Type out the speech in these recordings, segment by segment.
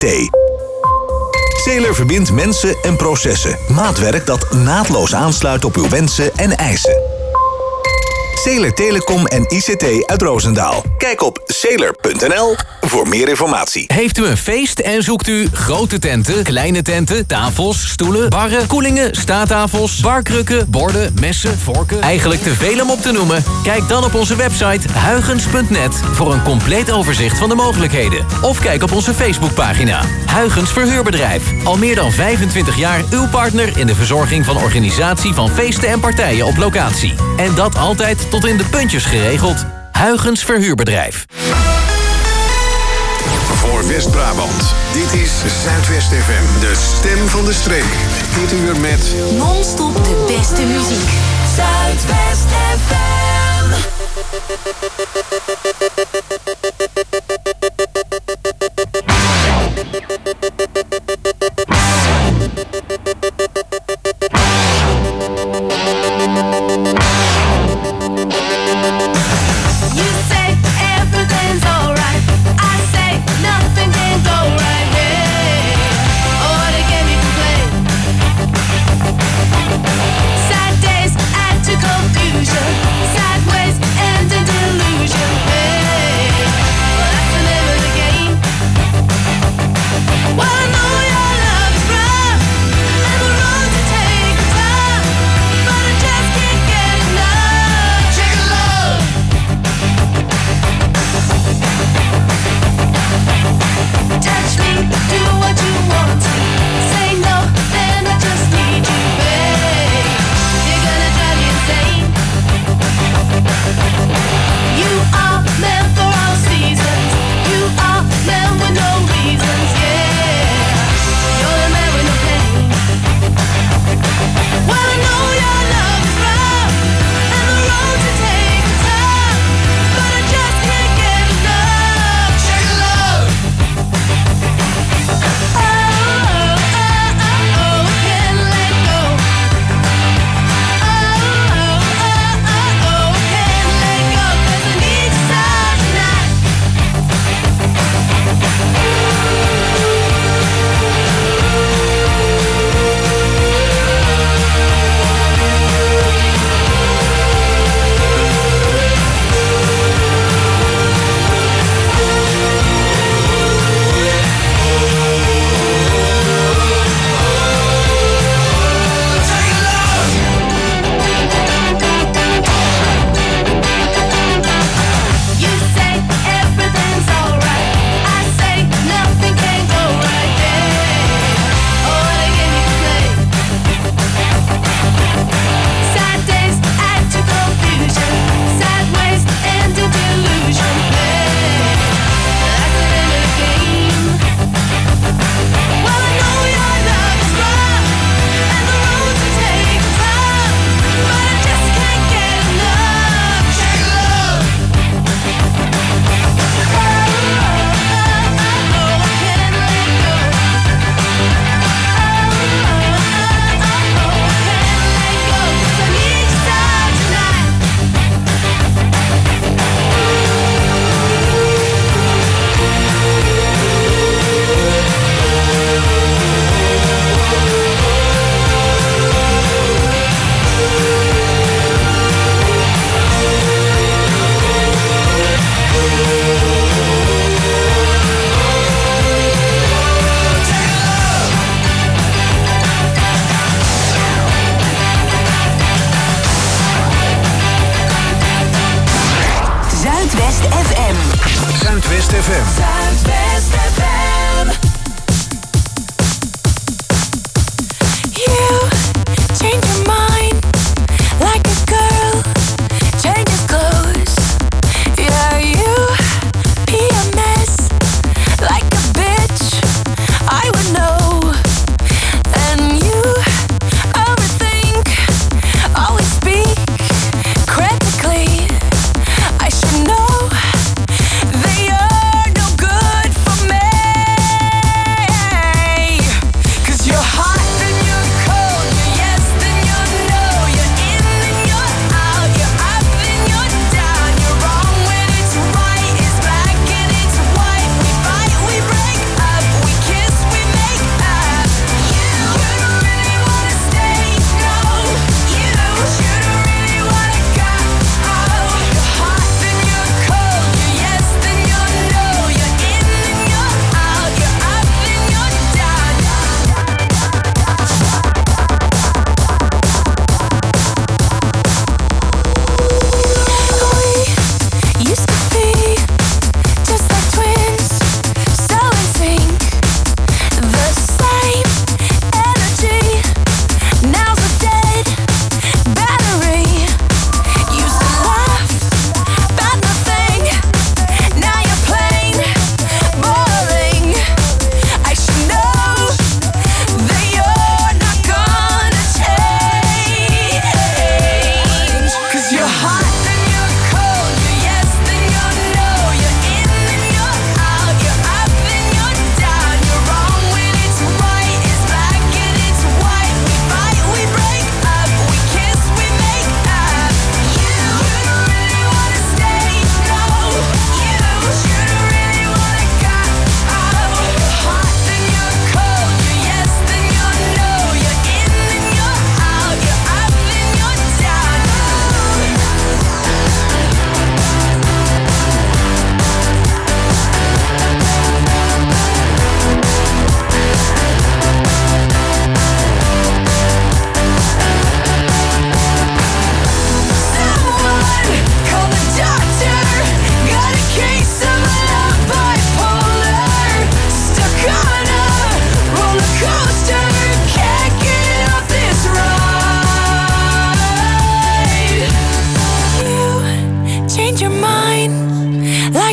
Sailor verbindt mensen en processen. Maatwerk dat naadloos aansluit op uw wensen en eisen. Sailor Telecom en ICT uit Roosendaal. Kijk op sailor.nl voor meer informatie. Heeft u een feest en zoekt u grote tenten, kleine tenten, tafels, stoelen, barren, koelingen, staattafels, barkrukken, borden, messen, vorken? Eigenlijk te veel om op te noemen? Kijk dan op onze website huygens.net voor een compleet overzicht van de mogelijkheden. Of kijk op onze Facebookpagina. Huygens Verhuurbedrijf. Al meer dan 25 jaar uw partner in de verzorging van organisatie van feesten en partijen op locatie. En dat altijd tot in de puntjes geregeld. Huygens Verhuurbedrijf. Voor West-Brabant. Dit is Zuidwest FM, de stem van de streek. Dit uur met non-stop de beste muziek. Zuidwest FM.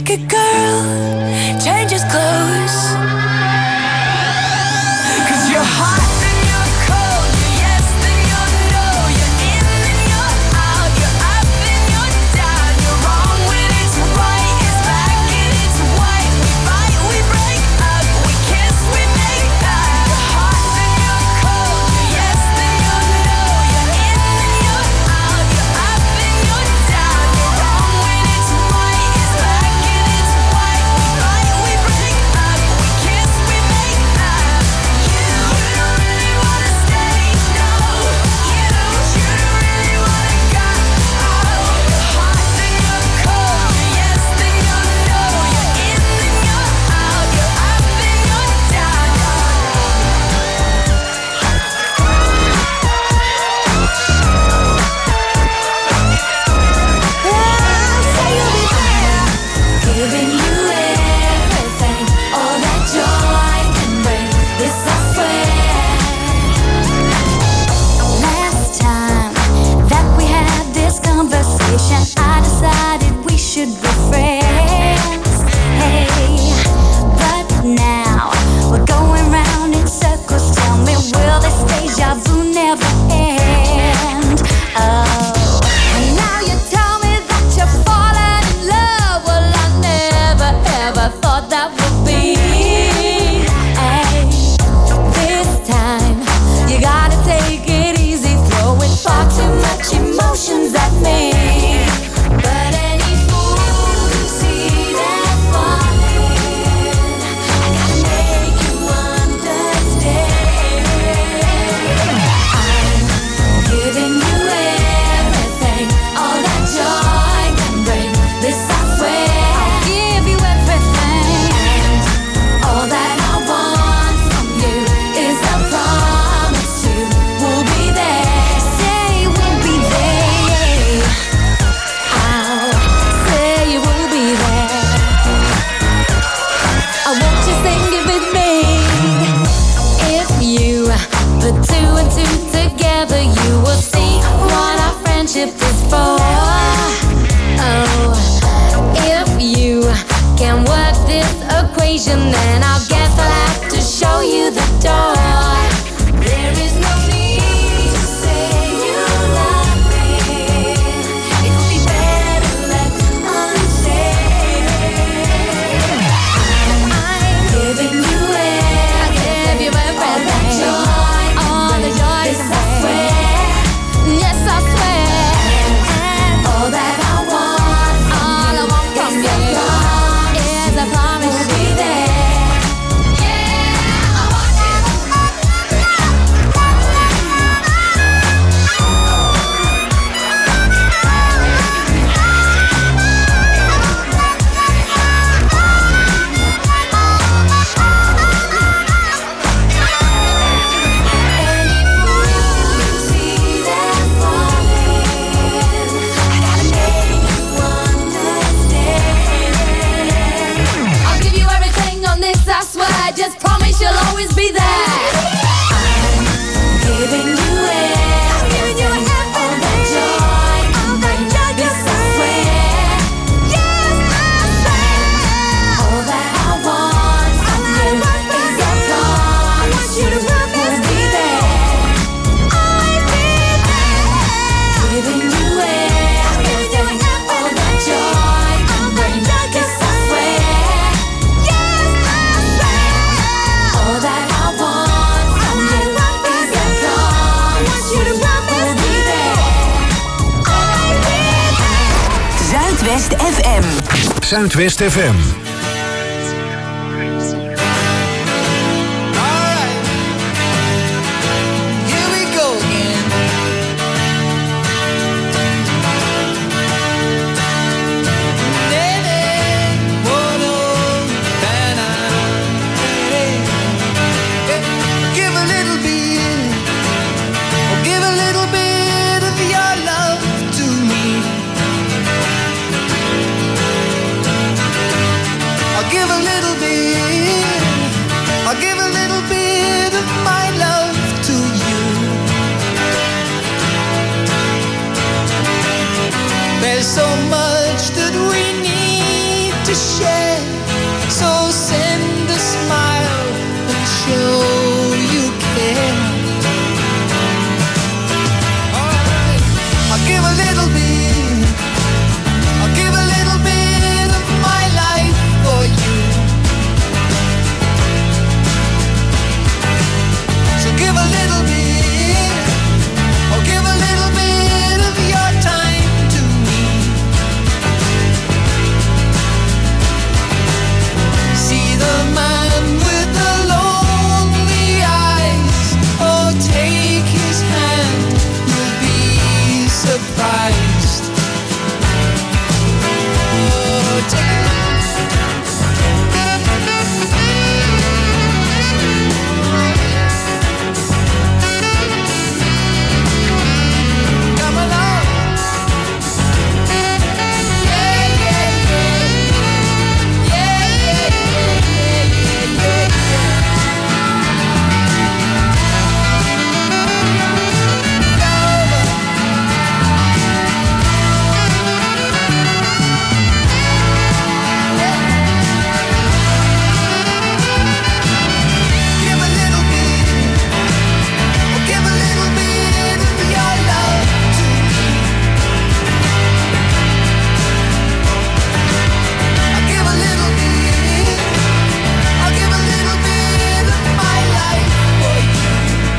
naked girl changes clothes. 'Cause you're hot and you're cold, you're yes and you're no, you're in and you're out, you're up and you're down, you're wrong when it's right, it's black and it's white. We fight, we break up, we kiss, we make up. You're hot and you're cold, you're yes and you're no, you're in and you're out, you're up and you're down, you're wrong when it's right, it's black and it's white. We fight, we break up, we kiss, we make up. You don't really wanna stay, no. You don't really wanna go. You're hot and you're cold, you're yes and you're no, you're in and you're out, you're up and you're down. Say you'll be there, giving you everything, all that joy can bring. This I swear. Last time that we had this conversation, I decided we should be friends. Hey, but now we're going round in circles. Tell me, will this deja vu never end? Oh, and now you tell me that you're falling in love. Well, I never ever thought that would be. Hey, this time you gotta take it easy, throwing far too much emotions at me. But any fool who sees that falling, I gotta make you understand. I'm giving you everything, all that joy can bring. This I swear, I'll give you everything, and all that I want from you is a promise you will be there. Say we'll be there. I'll say you will be there. I want you sing it with me. If you put two and two together, you will see what our friendship is for. Oh, if you can work this equation, then I guess I'll have to show you the door. There is no need to say you love me. It would be better left unsaid. I'm giving you everything, all that joy, all the joy. This I swear, yes I swear, and all that I want from you is a promise you'll be there. Yeah, I want you. Any fool who sees that falling, I gotta make you understand. I'll give you everything on this, I swear. I just promise you'll always be there. I'm giving you everything, all that joy can bring. This I swear, yes I swear. All that I want from you is a promise you will be there. I'll be there. Giving you everything, all that joy can bring. This I swear, yes I swear. All that I want from you is a promise you will be there. I'll be there. Zuidwest FM. Zuidwest FM. Here we go again. Give a little bit, oh, give a little bit of your love to me. I'll give a little bit, I'll give a little bit of my love to you. There's so much that we need to share. So send a smile and show you care. Alright, I'll give a little bit. I'll give a little bit of my life for you. So give a little bit. I'll give a little bit of your time to me. See the man with the lonely eyes. Oh, take his hand, you'll be surprised. Oh, take it. Come along. Yeah, yeah, yeah. Yeah, yeah, yeah, yeah, yeah, Give a little bit. Oh, give a little bit of your love to me. I'll give a little bit. I'll give a little bit of my life for you.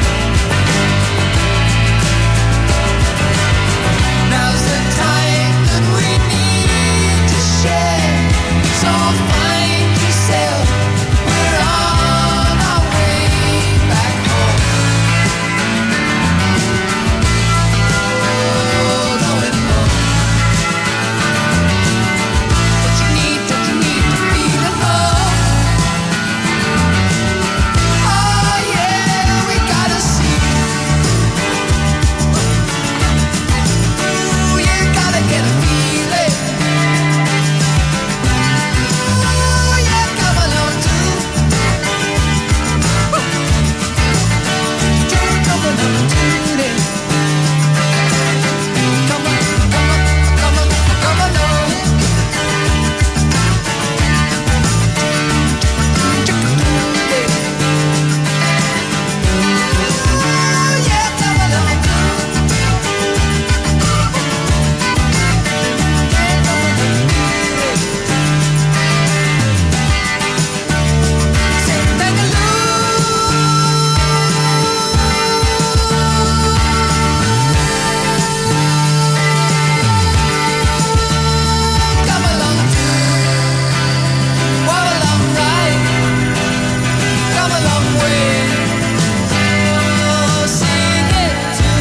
Now's the time that we need to share. So find yourself. We're on our way back home. Oh, going home. Don't you need to feel at home? Oh yeah, we gotta see. Ooh, you gotta get a feeling. Ooh, yeah, come along too. Come along too then. Come on, come on, come on, come along. Ooh, yeah, come along Say, take a Come along walk along right, come along way. Oh, sing it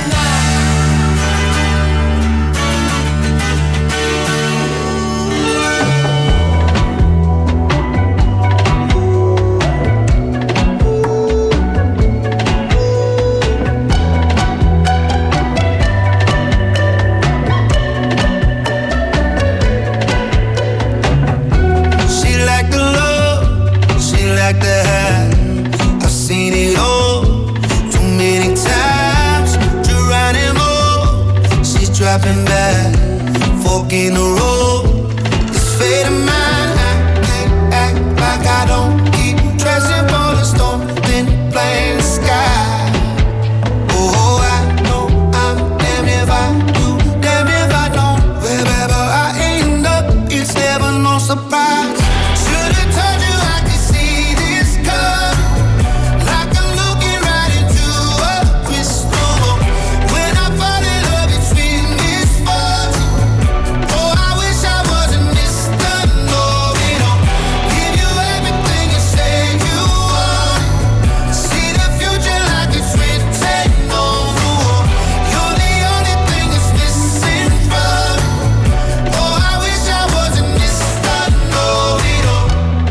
She like the love, she like the high. I've seen it all too many times. Geronimo, she's dropping back, fork in the road. It's fate of mine. I can't act like I don't keep dressing for the storm, then playing the sky. Oh, I know I'm damned if I do, damned if I don't. Wherever I end up, it's never no surprise. Should've told you I could see this coming, like I'm looking right into a crystal ball. When I fall in love, it's with misfortune. Oh, I wish I wasn't Mr. Know-it-all. Give you everything you say you want. See the future like it's written on the wall. You're the only thing that's missing from me. Oh, I wish I wasn't Mr. Know-it-all.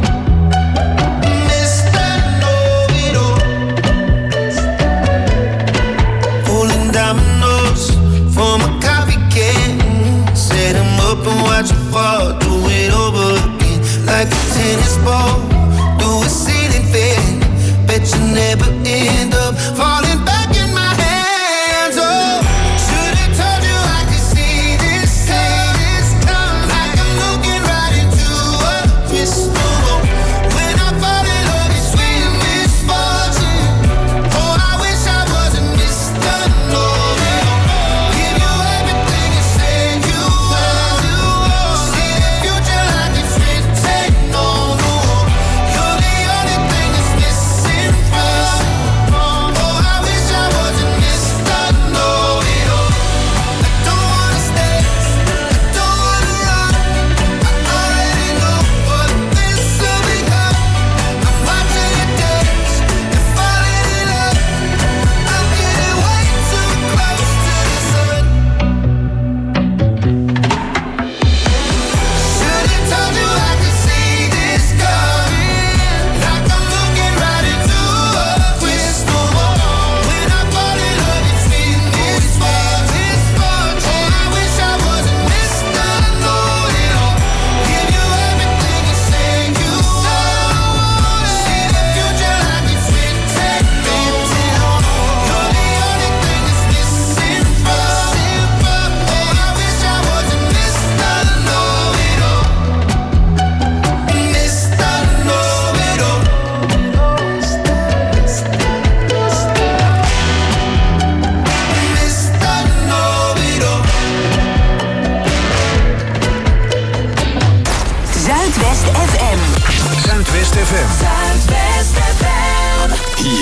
Mr. Know-it-all. Pulling dominoes from a coffee can. Set 'em up and watch you fall. Do it over again like a tennis ball. Do a ceiling fan. Bet you never end up falling back in my hands. Oh, should've told you I could see this coming. Like I'm looking right into a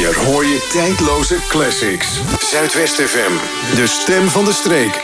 hier hoor je tijdloze classics. Zuidwest FM, de stem van de streek.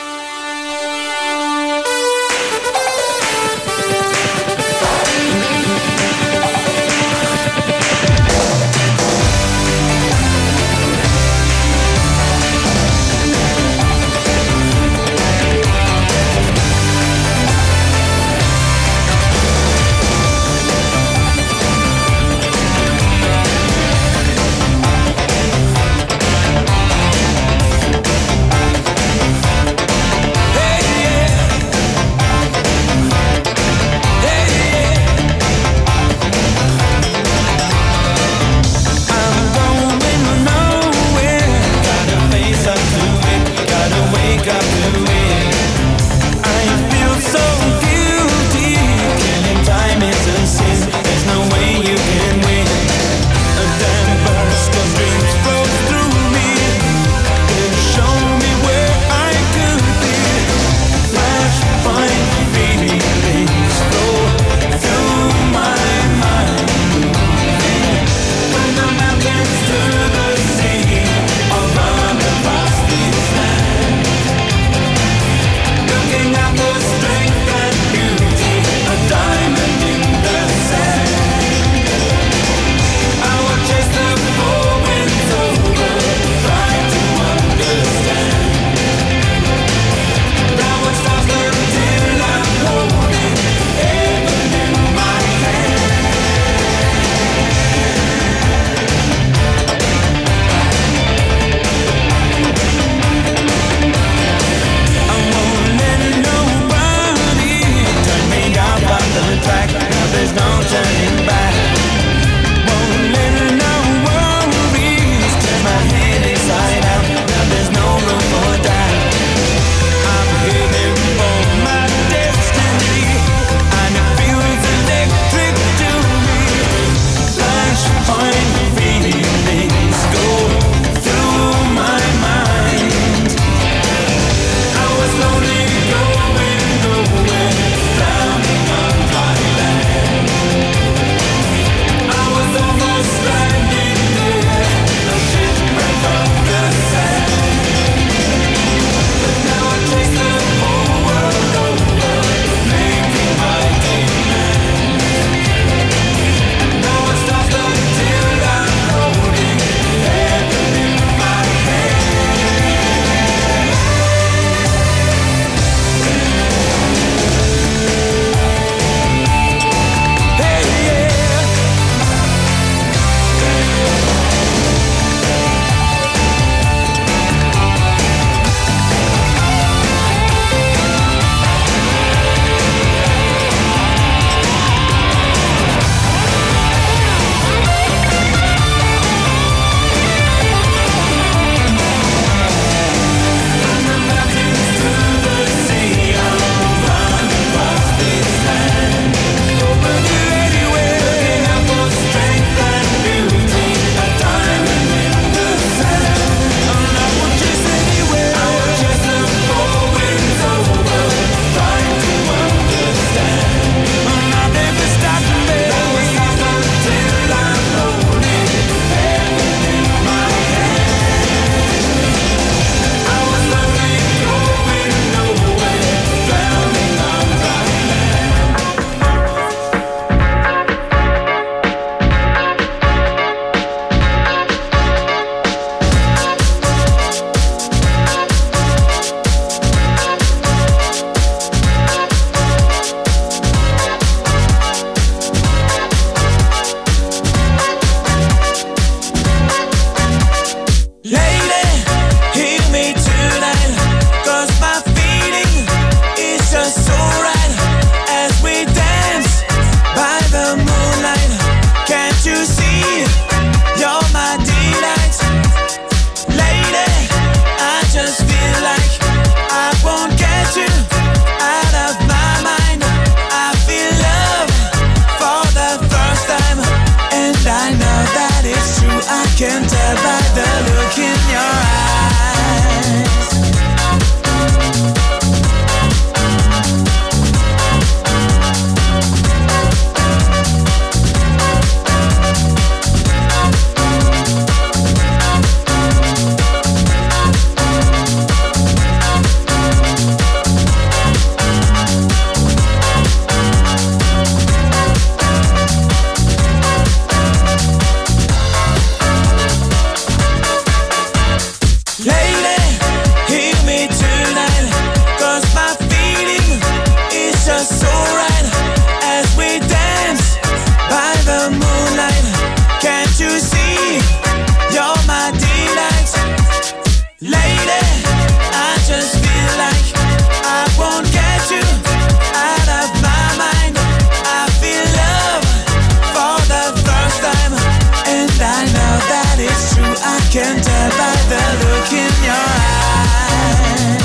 it's true. I can tell by the look in your eyes.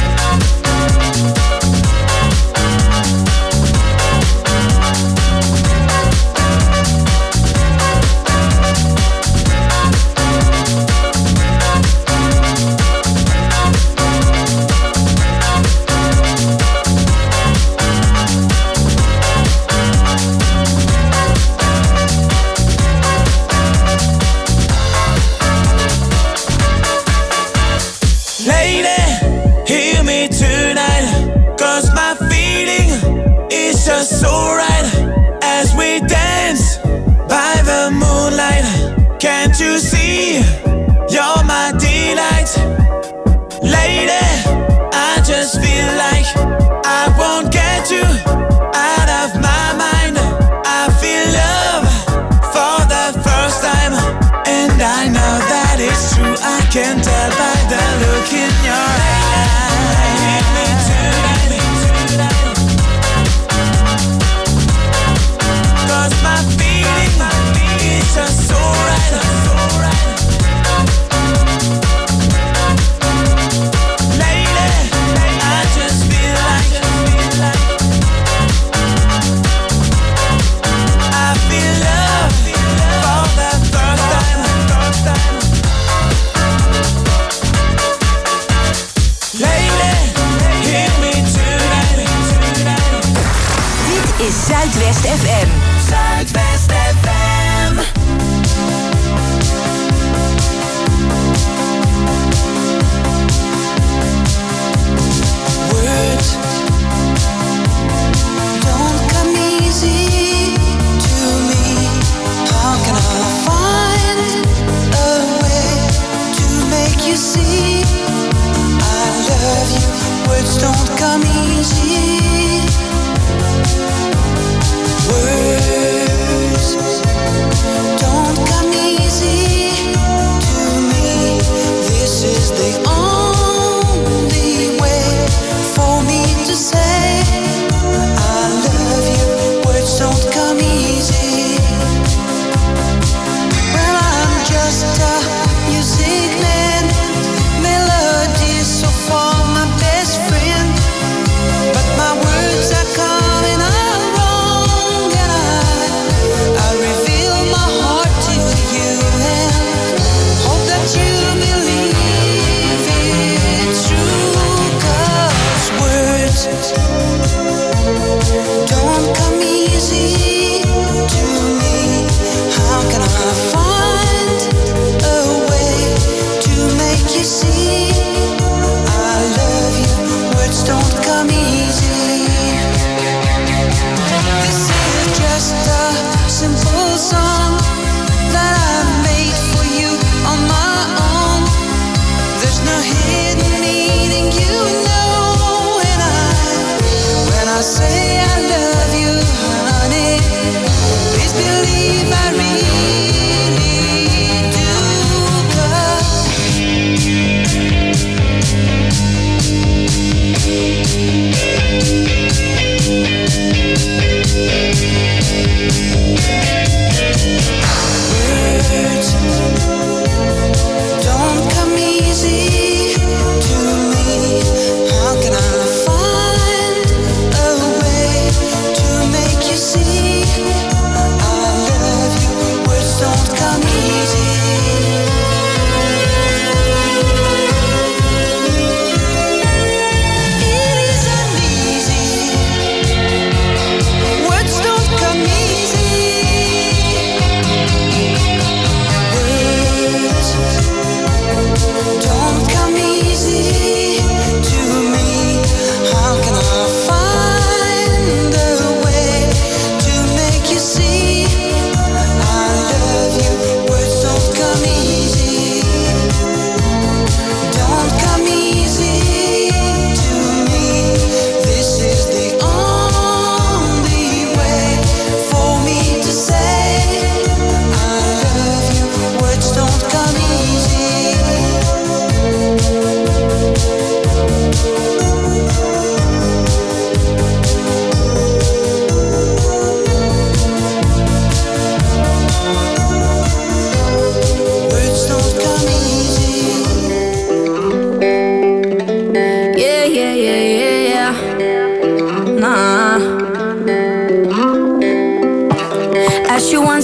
So right as we dance by the moonlight, can't you see you're my delight? Lady, I just feel like I won't get you out of my mind. I feel love for the first time, and I know that it's true. I can tell by the look in your eyes. Hit me tonight. My feeling is just so right, so right. Lady, I just feel like I feel love for the first time. Lady, hit me tonight. Dit is Zuidwest FM. Zuidwest FM. Words don't come easy to me. How can I find a way to make you see I love you? Words don't come easy. Words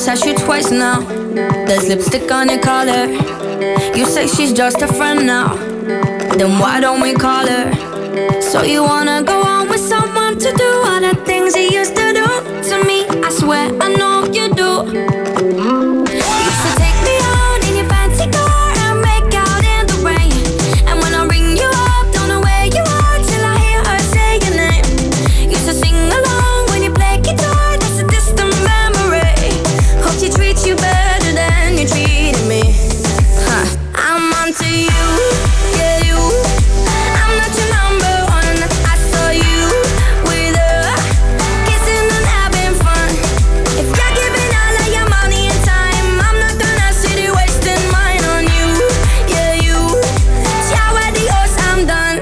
She's asked you twice now. There's lipstick on your collar. You say she's just a friend now. Then why don't we call her? So you wanna go on with someone to do all the things he used to do to me? I swear I know you do. You used to take me out in your fancy car and make out in the rain. And when I ring you up, don't know where you are till I hear her say your name. Used to sing along when you play guitar. That's a distant memory. Hope she treats you better than you treated me. Huh. I'm onto you, yeah you. I'm not your number one. I saw you with her, kissing and having fun. If you're giving all of your money and time, I'm not gonna sit here wasting mine on you, yeah you. Ciao adios, I'm done.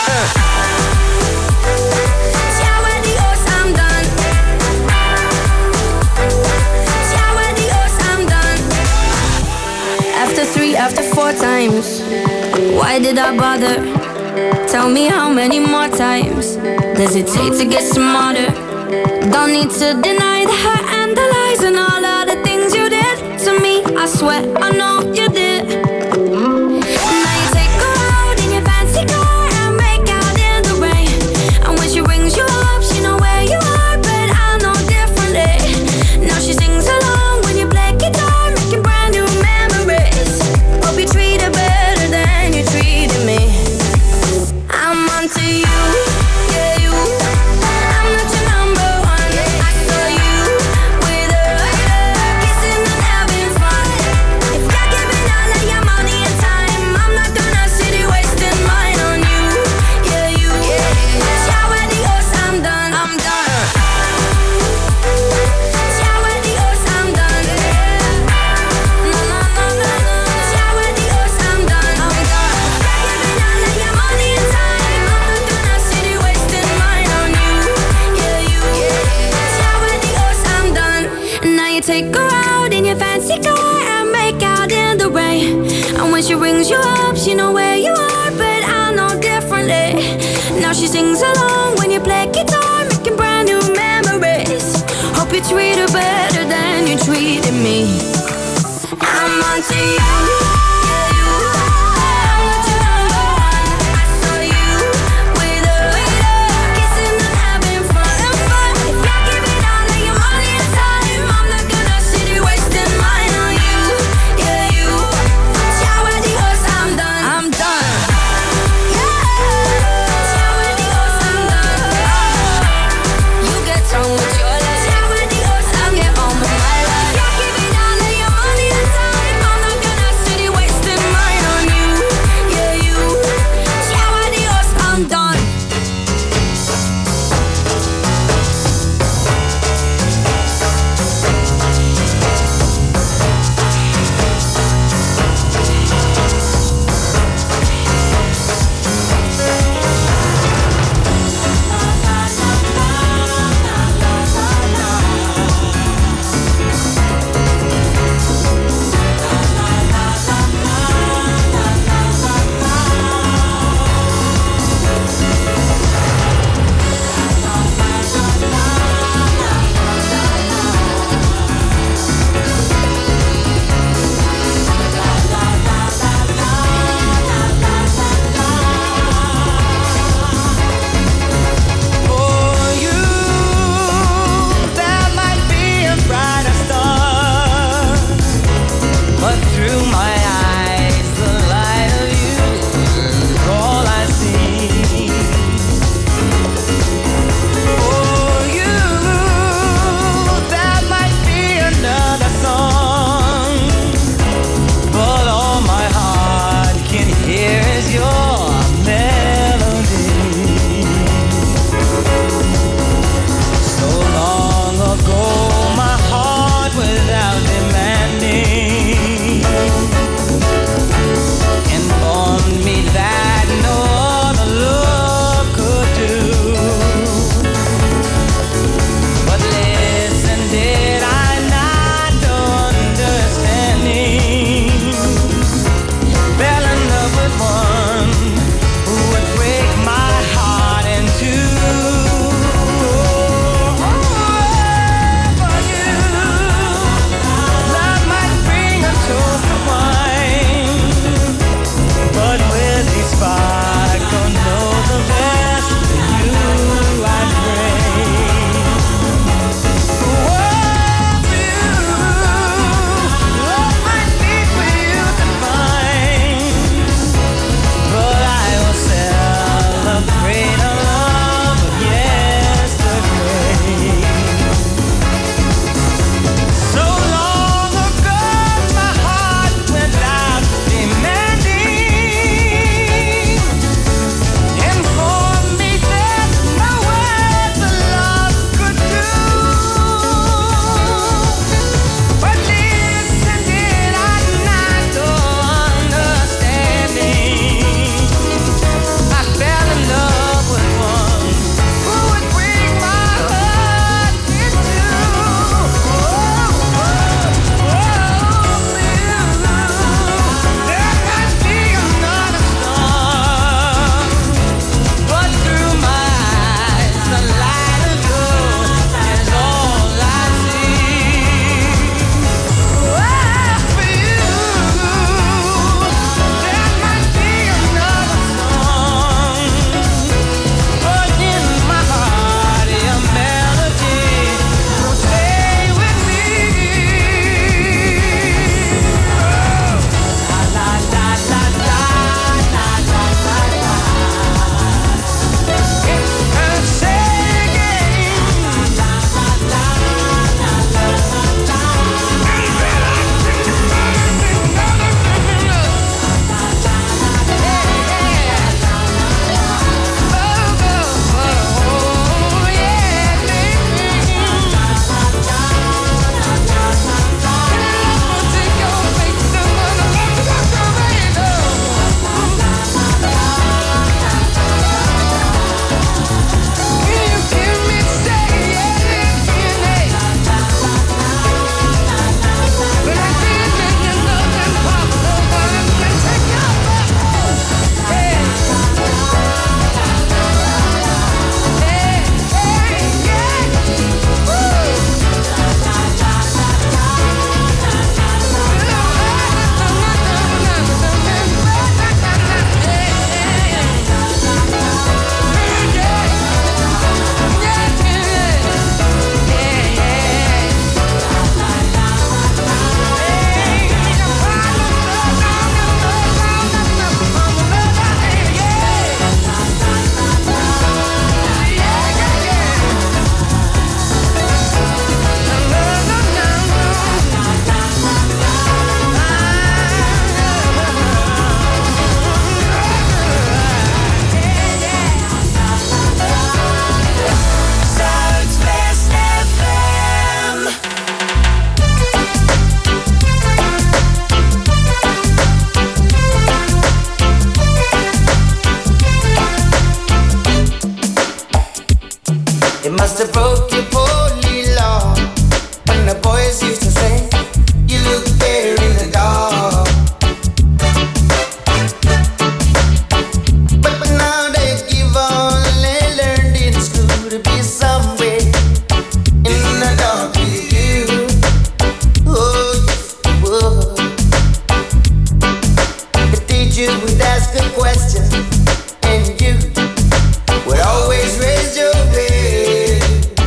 Ciao adios, I'm done. Ciao adios, I'm done. After 3, after 4 times, why did I bother? Tell me how many more times does it take to get smarter? Don't need to deny the hurt and the lies and all of the things you did to me. I swear I know you did. Now you take her out in your fancy car and make out in the rain. And when she rings you up, she know where you are, but I know differently. Now she sings along when you play guitar, making brand new memories. Hope you treat her better than you treated me. I'm onto you, yeah you. I'm not your number one. I saw you with her, kissing and having fun. If you're giving all of your money and time, I'm not gonna sit here wasting mine on you, yeah you. Ciao adios, I'm done. I'm done. Ciao adios, I'm done. No, no, no, no, no. Ciao adios, I'm done. I'm done. If you're giving all of your money and time, I'm not gonna sit here wasting mine on you, yeah you. Ciao adios, I'm done. Now you take her out in your fancy car and make out in the rain. And when she rings you up, she know where you are, but I know differently. Now she sings along when you play guitar, making brand new memories. Hope you treat her better than you treated me. I'm onto you, yeah you. I'm not your number one. I saw you with her, kissing and having fun. If you're giving all of your money and time, I'm not gonna sit here wasting mine on you, yeah you. Ciao adios, I'm done. I'm done. Yeah. Ciao adios, I'm done. You get on with your life. Ciao adios, I'll get on with my life. If you're giving all of your money and time, I'm not gonna sit here must have broke your poorly law. When the boys used to say, you look fair in the dark. But now they give all they learned in school to be somewhere in the dark with you. Oh, yes, it would. The teacher would ask a question, and you would always raise your head.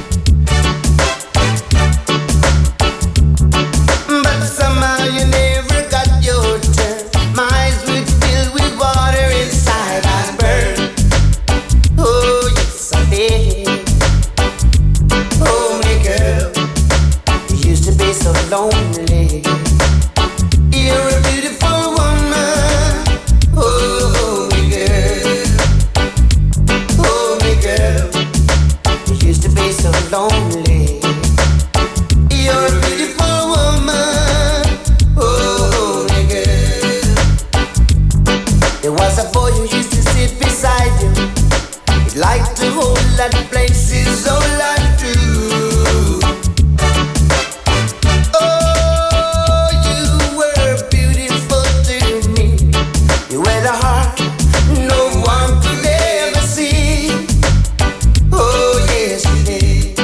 But somehow you never got your turn. My eyes would fill with water inside I'd burn. Oh, yes, I did. Oh, my girl, you used to be so lonely. You're a beautiful woman. Oh, my girl. Oh, my girl, you used to be so lonely. You're a beautiful woman. Oh, my girl. There was a boy who used to sit beside you. He liked to hold that places all I do. Oh, you were beautiful to me. You had a heart no one could ever see. Oh, yes, you did.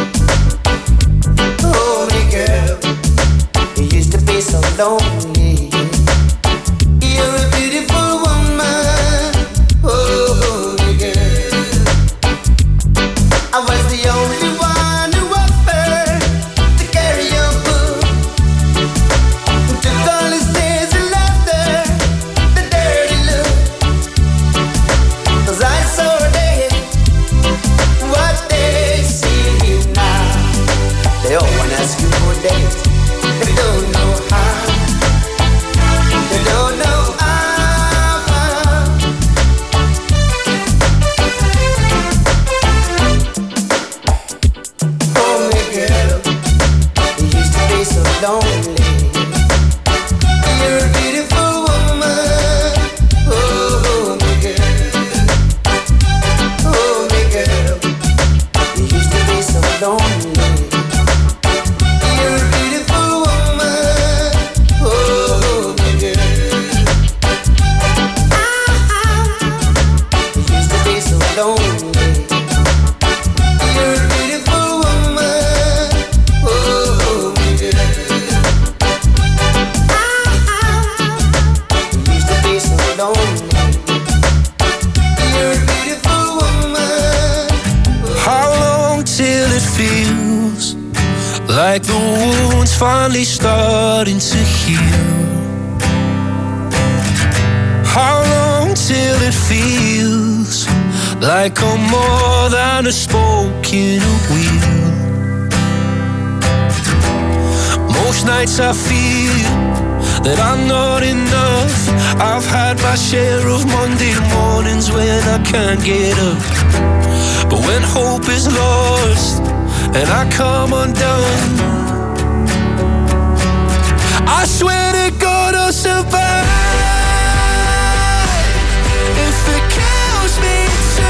Oh, my girl, you used to be so lonely. You're a beautiful woman. Oh, my girl, I was the only one who offered to carry your book. Took all his tears and laughter, the dirty look. 'Cause I saw they what they see now. They all wanna ask you for dates. They don't know how. They don't know how. Oh, my girl, you used to be so lonely. You're a beautiful woman. Oh, my girl. Oh, my girl, you used to be so lonely. You're a beautiful woman. Oh, my girl. You used to be so lonely. You're a beautiful woman. Oh, my girl. You used to be so lonely. You're a beautiful woman. How long till it feels like the wound's finally starting to heal? How long till it feels like I'm more than a spoke in a wheel? Most nights I feel that I'm not enough. I've had my share of Monday mornings when I can't get up. But when hope is lost and I come undone, I swear to God I'll survive. If it kills me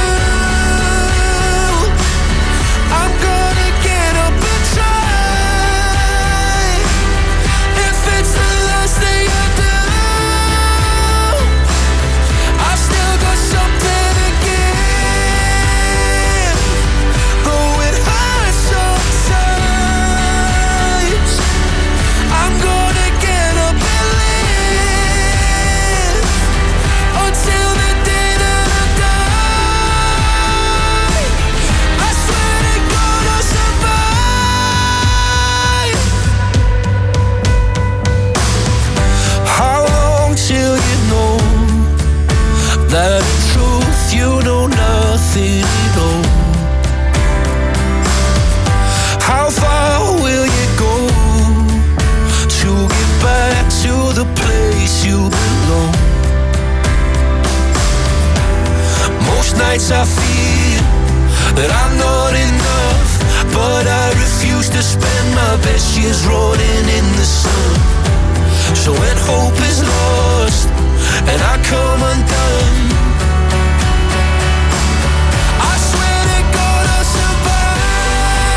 too, I'm gonna get up and try. If it's the last thing I do, I've still got something to give. Though it hurts sometimes, I'm gonna get up and live until the day that I die. I swear to God I'll survive. How long till you know that in truth you know nothing at all? How far will you go to get back to the place you belong? Most nights I feel that I'm not enough, but I refuse to spend my best years rolling in the sun. So when hope is lost and I come undone, I swear to God I'll survive.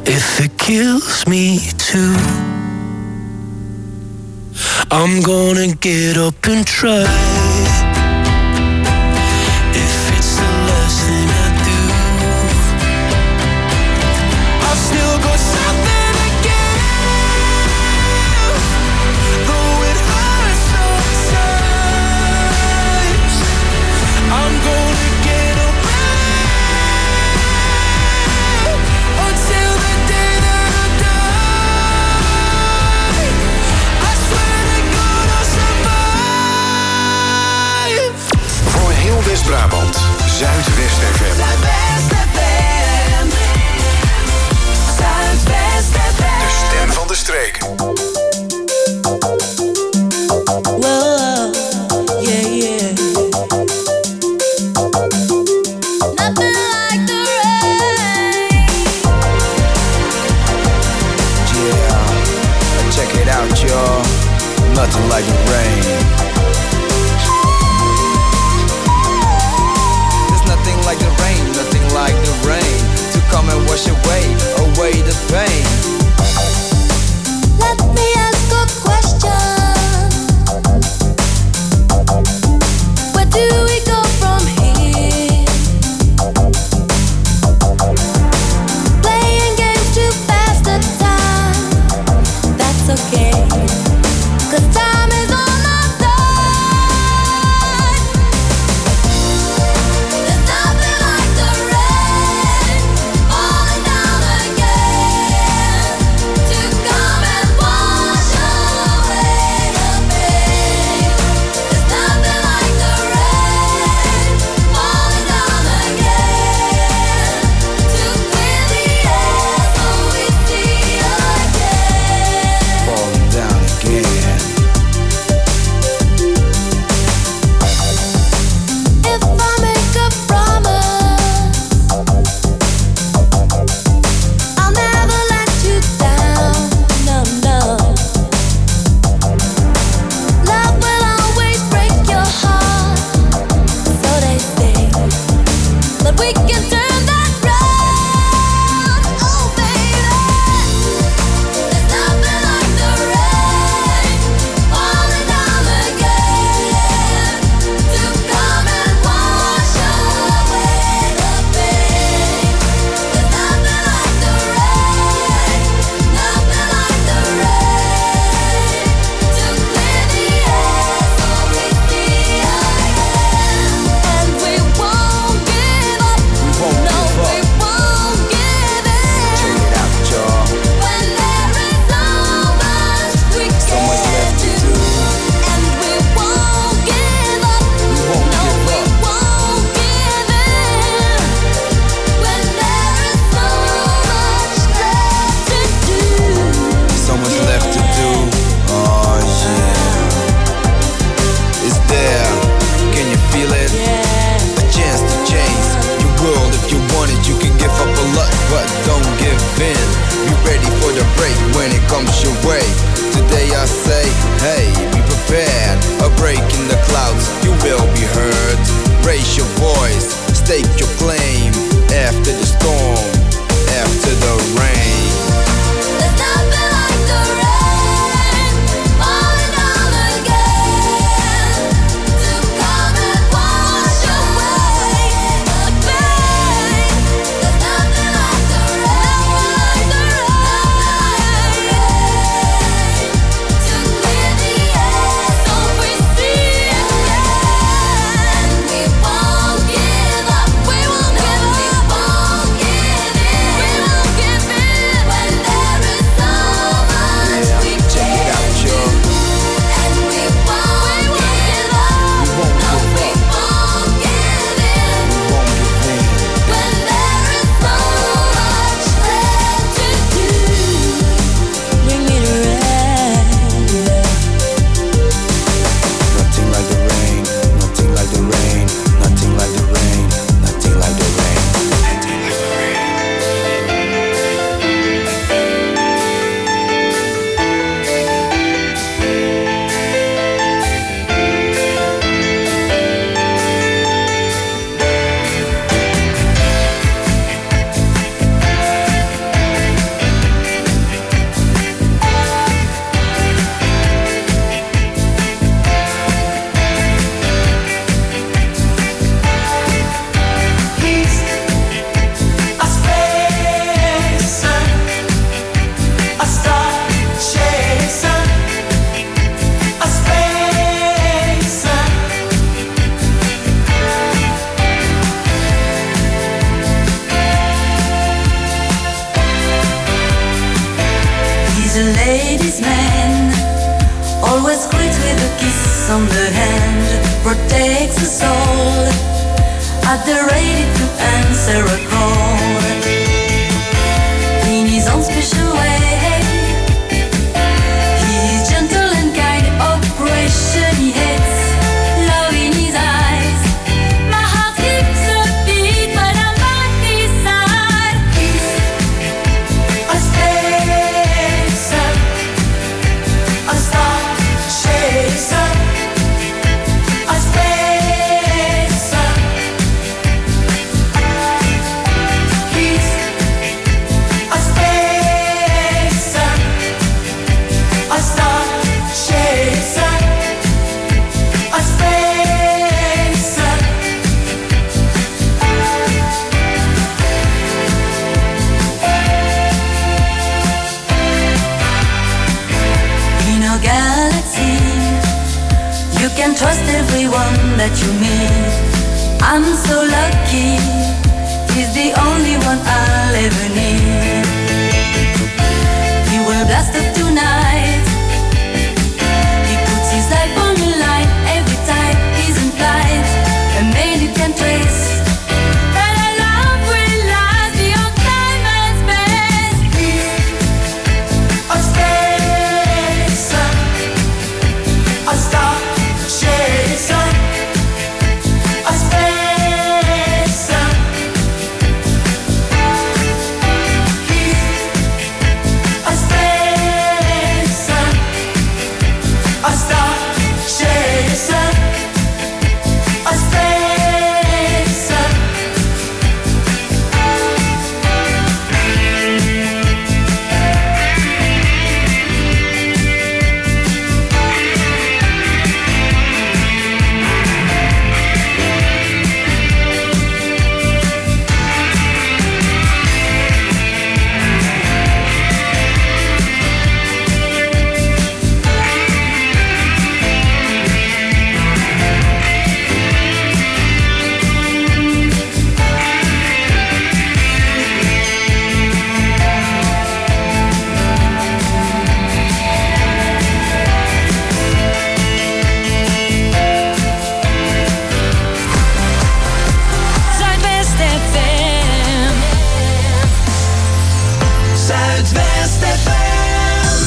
if it kills me too, I'm gonna get up and try. If it's the last thing I do, I've still got something to give, though it hurts sometimes. I'm gonna get up until the day that I die. I swear to God I'll survive. Voor heel West-Brabant, Zuidwest FM. Zuidwest FM. Zuidwest FM. De stem van de streek. Whoa, yeah, yeah. Nothing like the rain. Yeah, check it out, y'all. Nothing like the rain. There's nothing like the rain, nothing like the rain to come and wash away the pain. Let me ask a question. Where do we go from here? Playing games to pass the time. That's okay, 'cause time is on our side. There's nothing like the rain falling down again to come and wash away the pain. There's nothing like the rain falling down again to clear the air so we see again. Falling down again. If I make a promise, I'll never let you down. No, no. Love will always break your heart, so they say. But we can turn that round. Oh, baby. There's nothing like the rain falling down again to come and wash away the pain. There's nothing like the rain, nothing like the rain to clear the air so we see again. And we won't give up. No, we won't give Check in. it out, y'all. When there is so much we So much can left to do, do. and we won't give up. won't No, give we up. won't give in. When there is so much left to do. So much left to do. Oh yeah. It's there. Can you feel it? A chance to change your world if you want it. You can give up a lot, but don't give in. Be ready for the break when it comes your way. Today I say, hey, be prepared. A break in the clouds, you will be heard. Raise your voice, stake your claim. After the storm, after the rain. There's nothing like the rain falling down again to come and wash away the pain. There's nothing like the rain, to clear the air so we see again. We won't give up. We won't at the ready to answer a call in his own special way. He's gentle and kind, operation he hates, love in his eyes. My heart skips a beat when I'm by his side. He's a spacer, a star chaser, a spacer. He's a spacer, a star chaser, a spacer. In our galaxy, you can trust everyone that you meet. I'm so lucky, he's the only one I'll ever need. He will blast up tonight. He puts his life on the line every time he's in flight. A man you can trace. That I love will last beyond time and space. He's a spacer, a star chaser, a spacer. He's a spacer, a star chaser, a spacer. Zuidwest FM. Zuidwest FM.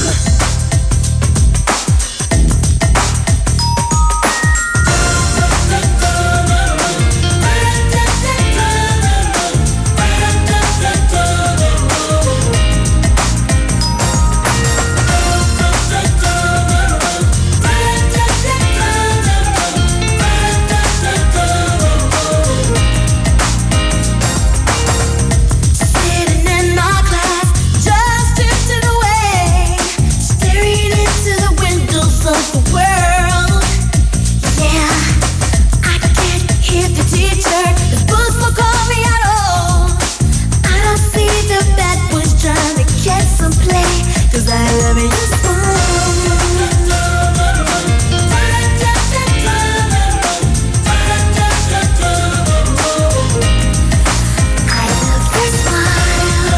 Sitting in my class, just drifting away, staring into the windows of the world. Yeah, I can't hear the teacher. The books won't call me at all. I don't see the bad boys trying to get some play, 'cause I love it just I love your smile.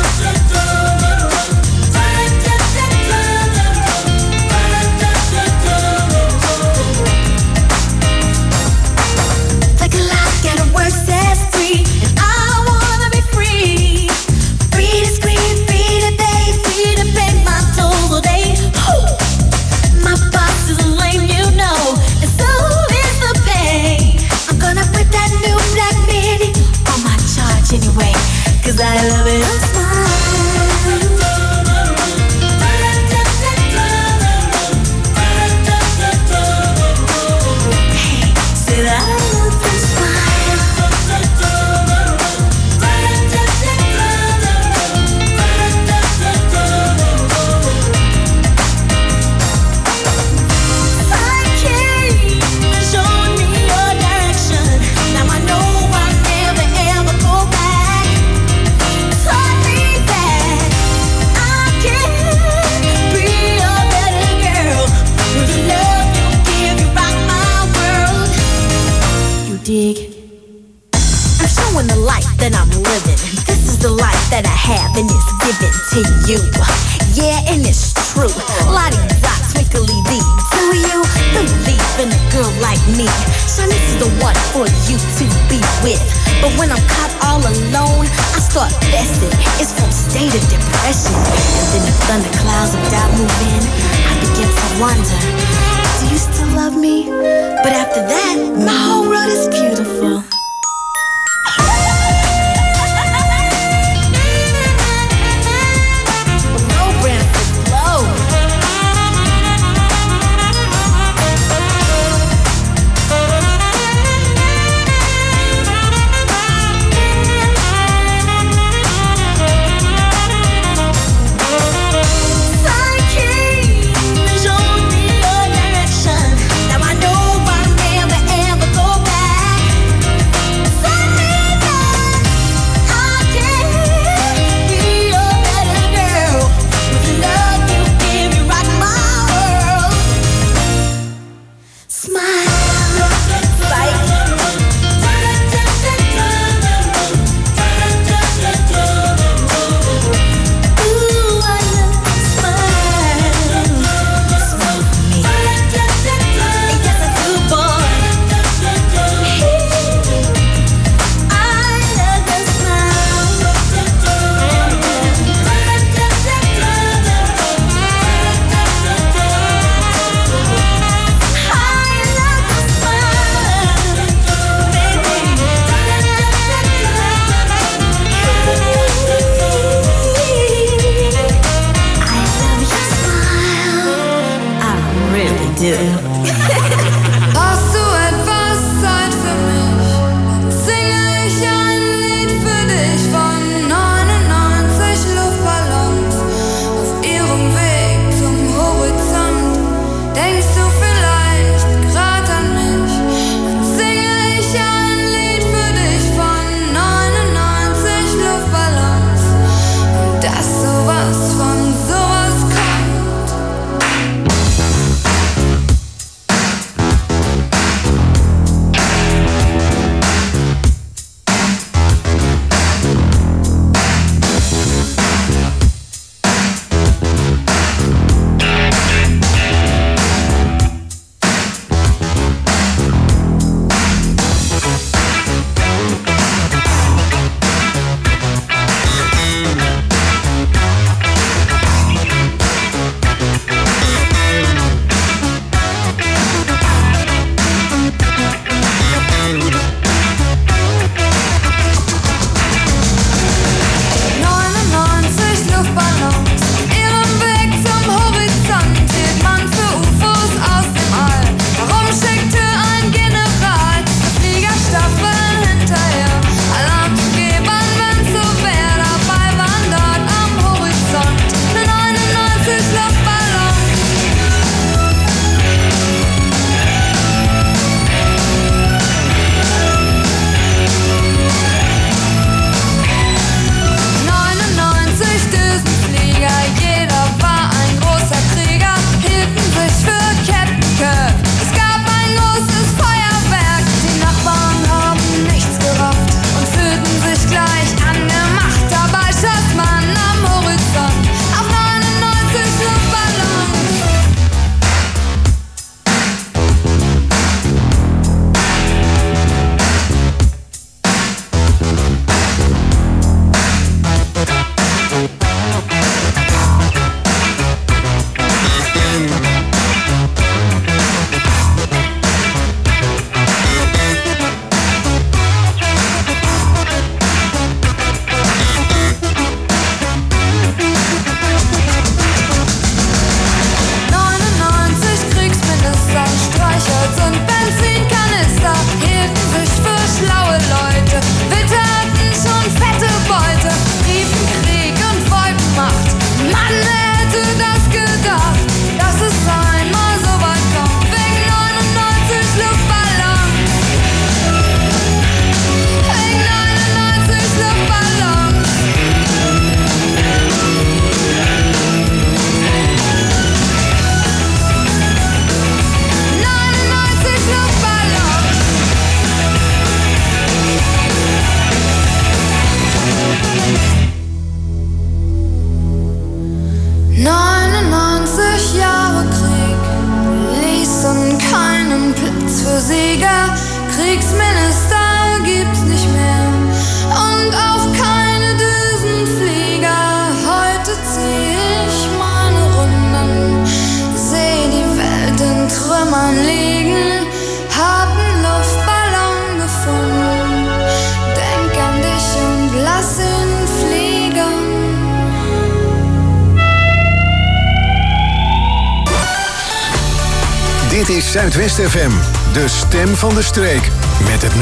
The clock at work says 3, and I wanna be free. Free to scream, free to bathe, free to pay my tolls all day. My boss is lame, you know, and so is the pay. I'm gonna put that new Black Mini on my charge anyway, 'cause I love it. Your smile. Hey, said I love your smile. Showed me your direction. Now I know I'll never ever go back. Taught me that I can be a better girl. With the love you give, you rock my world. You dig? I'm showing the life that I'm living. This is the life that I have, and it's given to you. Yeah, and it's true. La-di-da, twinkly-dee. Do you believe in a girl like me? Son, this is the one for you to be with. But when I'm caught all alone, I start fessing. It's from state of depression. And then the thunderclouds of doubt move in. I begin to wonder, do you still love me? But after that, my whole world is beautiful. Now I know I'll never ever go back. Dit is Zuidwest FM, de stem van de streek. Met het